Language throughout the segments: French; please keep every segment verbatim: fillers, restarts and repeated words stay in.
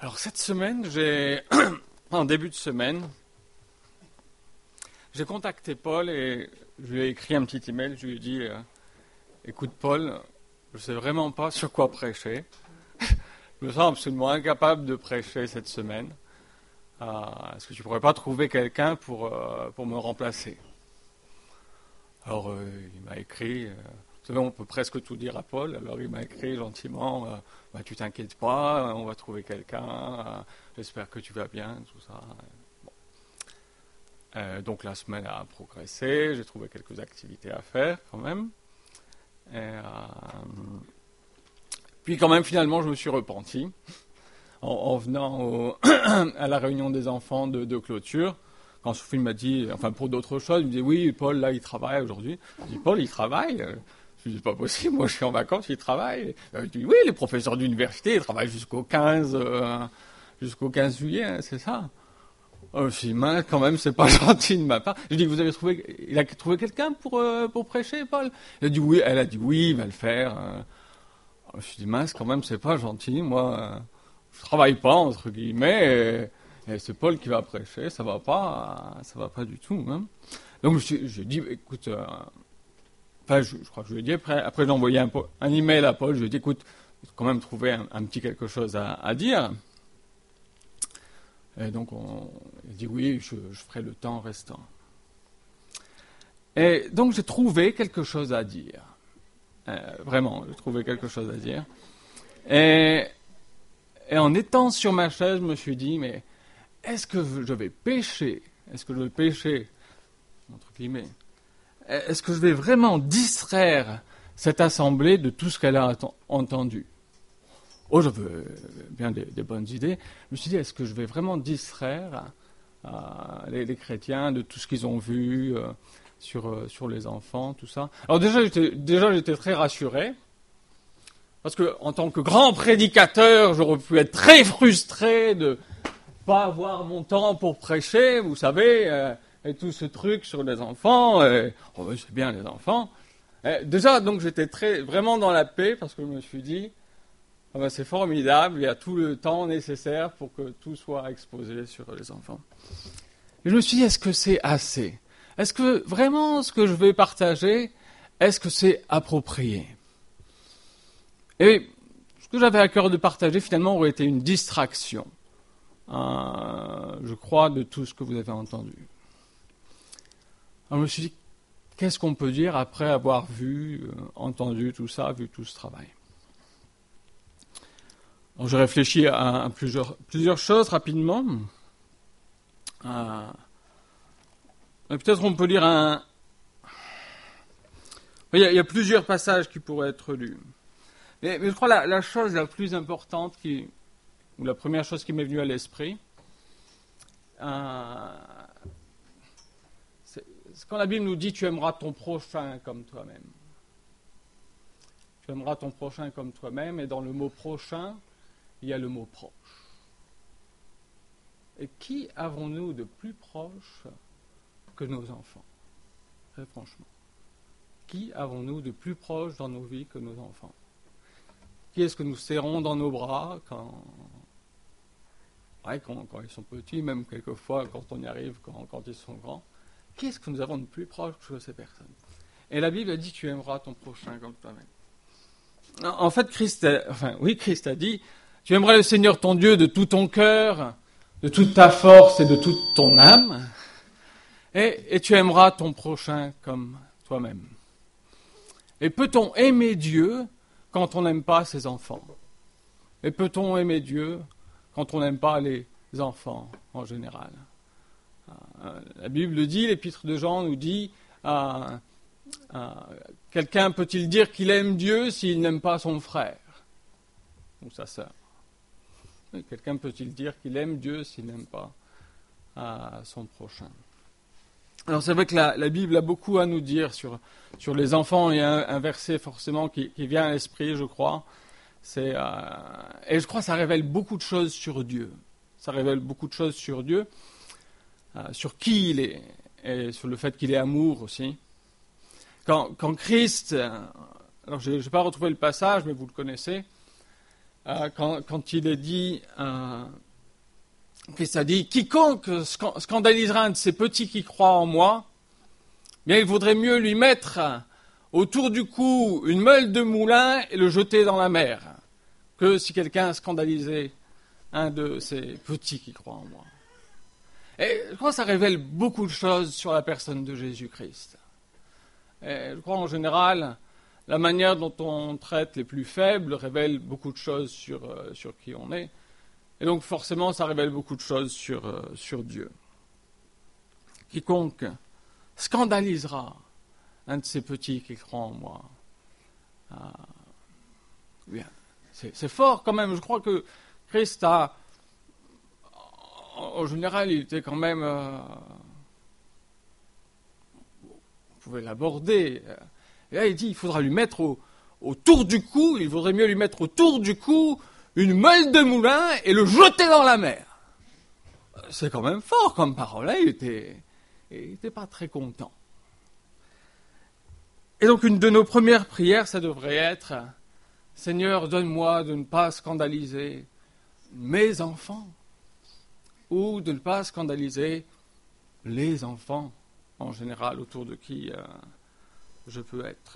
Alors cette semaine, j'ai en début de semaine, j'ai contacté Paul et je lui ai écrit un petit email. Je lui ai dit euh, écoute Paul, je ne sais vraiment pas sur quoi prêcher. Je me sens absolument incapable de prêcher cette semaine. Euh, est-ce que tu ne pourrais pas trouver quelqu'un pour, euh, pour me remplacer? Alors euh, il m'a écrit, euh, vous savez, on peut presque tout dire à Paul. Alors il m'a écrit gentiment, euh, bah, tu t'inquiètes pas, on va trouver quelqu'un, euh, j'espère que tu vas bien, tout ça. Bon. Euh, donc la semaine a progressé, j'ai trouvé quelques activités à faire quand même. Et, euh, puis quand même finalement je me suis repenti en, en venant au à la réunion des enfants de, de clôture. Quand Sophie m'a dit, enfin pour d'autres choses, il me dit oui, Paul là il travaille aujourd'hui. Je dis Paul il travaille. Je lui dis c'est pas possible, moi je suis en vacances, il travaille. Je dis oui, les professeurs d'université ils travaillent jusqu'au quinze, euh, jusqu'au quinze juillet, hein, c'est ça. Oh, je dis mince, quand même c'est pas gentil de ma part. Je dis vous avez trouvé, il a trouvé quelqu'un pour euh, pour prêcher, Paul? Elle a dit oui, elle a dit oui, il va le faire. Je me suis dit mince, quand même c'est pas gentil, moi je travaille pas entre guillemets. Et, Et c'est Paul qui va prêcher, ça va pas, ça va pas du tout. Hein. Donc je, je dis, écoute, euh, enfin je, je crois que je lui ai dit après, après j'ai envoyé un, un email à Paul, je lui ai dit, écoute, il faut quand même trouver un, un petit quelque chose à, à dire. Et donc on, il dit oui, je, je ferai le temps restant. Et donc j'ai trouvé quelque chose à dire, euh, vraiment, j'ai trouvé quelque chose à dire. Et, et en étant sur ma chaise, je me suis dit, mais est-ce que je vais pécher? Est-ce que je vais pécher, entre guillemets? Est-ce que je vais vraiment distraire cette assemblée de tout ce qu'elle a entendu? Oh, j'avais bien des, des bonnes idées. Je me suis dit, est-ce que je vais vraiment distraire euh, les, les chrétiens de tout ce qu'ils ont vu euh, sur, euh, sur les enfants, tout ça? Alors déjà, j'étais, déjà, j'étais très rassuré. Parce que, en tant que grand prédicateur, j'aurais pu être très frustré de pas avoir mon temps pour prêcher, vous savez, euh, et tout ce truc sur les enfants. Et, oh ben, c'est bien les enfants. Et déjà, donc j'étais très vraiment dans la paix parce que je me suis dit, oh ben, c'est formidable, il y a tout le temps nécessaire pour que tout soit exposé sur les enfants. Et je me suis dit, est-ce que c'est assez? Est-ce que vraiment ce que je vais partager, est-ce que c'est approprié? Et ce que j'avais à cœur de partager finalement aurait été une distraction. Euh, je crois, de tout ce que vous avez entendu. Alors je me suis dit, qu'est-ce qu'on peut dire après avoir vu, euh, entendu tout ça, vu tout ce travail? Alors, j'ai réfléchi à, à plusieurs, plusieurs choses rapidement. Euh, peut-être qu'on peut lire un... Il y, a, il y a plusieurs passages qui pourraient être lus. Mais, mais je crois la, la chose la plus importante qui... ou la première chose qui m'est venue à l'esprit, euh, c'est, c'est quand la Bible nous dit « tu aimeras ton prochain comme toi-même ». Tu aimeras ton prochain comme toi-même, et dans le mot « prochain », il y a le mot « proche ». Et qui avons-nous de plus proche que nos enfants? Très franchement. Qui avons-nous de plus proche dans nos vies que nos enfants? Qui est-ce que nous serrons dans nos bras quand... Ouais, quand, quand ils sont petits, même quelquefois quand on y arrive, quand, quand ils sont grands? Qu'est-ce que nous avons de plus proche que ces personnes? Et la Bible a dit, tu aimeras ton prochain comme toi-même. En fait, Christ a, enfin, oui, Christ a dit, tu aimeras le Seigneur ton Dieu de tout ton cœur, de toute ta force et de toute ton âme, et, et tu aimeras ton prochain comme toi-même. Et peut-on aimer Dieu quand on n'aime pas ses enfants? Et peut-on aimer Dieu quand on n'aime pas les enfants en général? Euh, la Bible dit, l'Épître de Jean nous dit, euh, euh, quelqu'un peut-il dire qu'il aime Dieu s'il n'aime pas son frère ou sa sœur? Oui, quelqu'un peut-il dire qu'il aime Dieu s'il n'aime pas euh, son prochain? Alors c'est vrai que la, la Bible a beaucoup à nous dire sur, sur les enfants. Il y a un, un verset forcément qui, qui vient à l'esprit, je crois. C'est, euh, et je crois que ça révèle beaucoup de choses sur Dieu. Ça révèle beaucoup de choses sur Dieu, euh, sur qui il est, et sur le fait qu'il est amour aussi. Quand, quand Christ, euh, alors je n'ai pas retrouvé le passage, mais vous le connaissez, euh, quand, quand il est dit, euh, Christ a dit, quiconque scandalisera un de ces petits qui croient en moi, bien il vaudrait mieux lui mettre autour du cou une meule de moulin et le jeter dans la mer, que si quelqu'un scandalisait un de ces petits qui croient en moi. Et je crois que ça révèle beaucoup de choses sur la personne de Jésus-Christ. Et je crois en général, la manière dont on traite les plus faibles révèle beaucoup de choses sur, euh, sur qui on est. Et donc forcément, ça révèle beaucoup de choses sur, euh, sur Dieu. Quiconque scandalisera un de ces petits qui croient en moi. Ah, bien. C'est, c'est fort quand même. Je crois que Christ a, en général, il était quand même... Euh, vous pouvez l'aborder. Et là, il dit, il faudra lui mettre au, autour du cou, il vaudrait mieux lui mettre autour du cou une meule de moulin et le jeter dans la mer. C'est quand même fort comme parole. Hein, il était, il était pas très content. Et donc, une de nos premières prières, ça devrait être « Seigneur, donne-moi de ne pas scandaliser mes enfants » ou de ne pas scandaliser les enfants, en général, autour de qui euh, je peux être.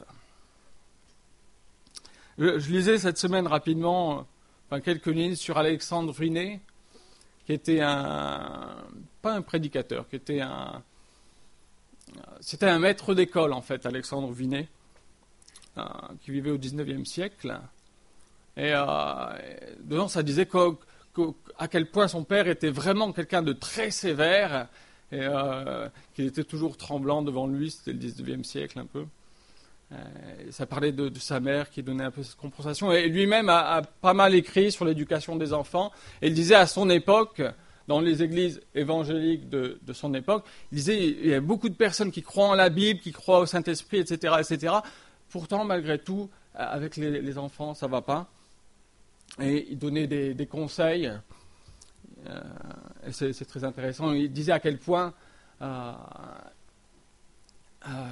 Je, je lisais cette semaine rapidement enfin, quelques lignes sur Alexandre Vinet, qui était un... pas un prédicateur, qui était un... C'était un maître d'école, en fait, Alexandre Vinet, euh, qui vivait au dix-neuvième siècle. Et euh, dedans, ça disait que, que, à quel point son père était vraiment quelqu'un de très sévère, et euh, qu'il était toujours tremblant devant lui, c'était le dix-neuvième siècle un peu. Euh, ça parlait de, de sa mère qui donnait un peu cette compensation. Et lui-même a, a pas mal écrit sur l'éducation des enfants. Et il disait à son époque... dans les églises évangéliques de, de son époque, il disait il y a beaucoup de personnes qui croient en la Bible, qui croient au Saint-Esprit, et cetera, et cetera. Pourtant, malgré tout, avec les, les enfants, ça ne va pas. Et il donnait des, des conseils, euh, et c'est, c'est très intéressant. Il disait à quel point euh, euh,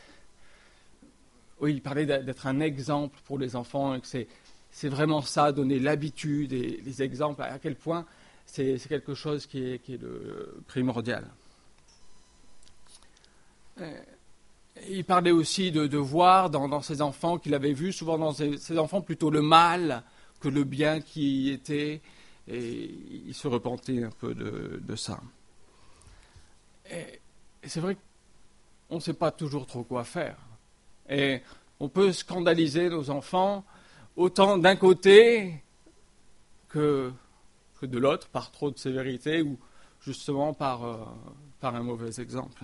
oui, il parlait d'être un exemple pour les enfants, et que c'est, c'est vraiment ça, donner l'habitude et les exemples, à quel point C'est, c'est quelque chose qui est, qui est le primordial. Et il parlait aussi de, de voir dans, dans ses enfants qu'il avait vu, souvent dans ses, ses enfants, plutôt le mal que le bien qui y était. Et il se repentait un peu de, de ça. Et, et c'est vrai qu'on ne sait pas toujours trop quoi faire. Et on peut scandaliser nos enfants autant d'un côté que... que de l'autre, par trop de sévérité ou justement par, euh, par un mauvais exemple.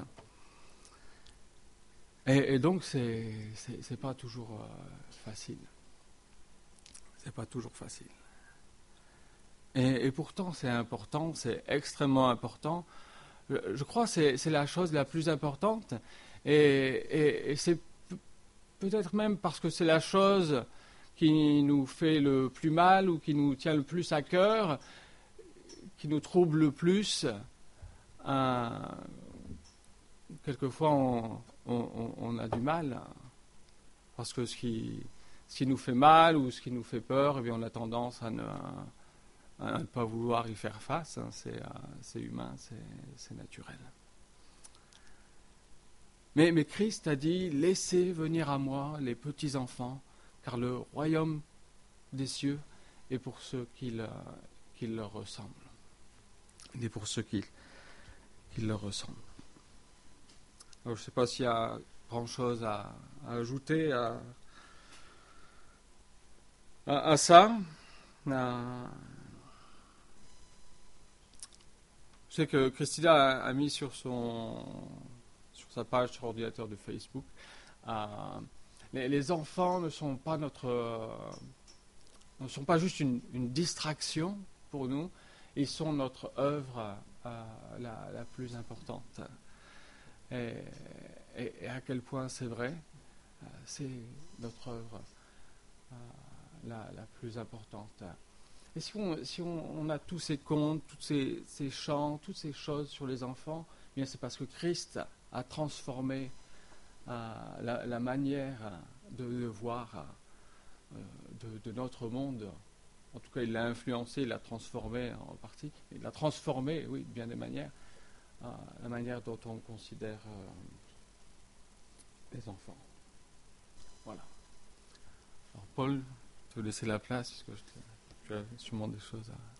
Et, et donc, c'est, c'est, c'est pas toujours euh, facile. C'est pas toujours facile. Et, et pourtant, c'est important, c'est extrêmement important. Je, je crois que c'est, c'est la chose la plus importante. Et, et, et c'est p- peut-être même parce que c'est la chose qui nous fait le plus mal ou qui nous tient le plus à cœur, qui nous trouble le plus, euh, quelquefois on, on, on a du mal, parce que ce qui, ce qui nous fait mal ou ce qui nous fait peur, eh bien on a tendance à ne, à ne pas vouloir y faire face, hein, c'est, c'est humain, c'est, c'est naturel. Mais, mais Christ a dit, laissez venir à moi les petits enfants, car le royaume des cieux est pour ceux qui, le, qui leur ressemblent. Et pour ceux qui, qui leur ressemblent. Alors, je ne sais pas s'il y a grand-chose à, à ajouter à, à, à ça. À... Je sais que Christina a, a mis sur, son, sur sa page sur ordinateur de Facebook, euh, les, les enfants ne sont pas notre, euh, ne sont pas juste une, une distraction pour nous. Ils sont notre œuvre euh, la, la plus importante. Et, et, et à quel point c'est vrai, euh, c'est notre œuvre euh, la, la plus importante. Et si on, si on, on a tous ces contes, tous ces, ces chants, toutes ces choses sur les enfants, eh bien c'est parce que Christ a transformé euh, la, la manière de, de voir euh, de, de notre monde. En tout cas, il l'a influencé, il l'a transformé en partie. Il l'a transformé, oui, de bien des manières, euh, la manière dont on considère euh, les enfants. Voilà. Alors, Paul, je te laisser la place, puisque tu as sûrement des choses à...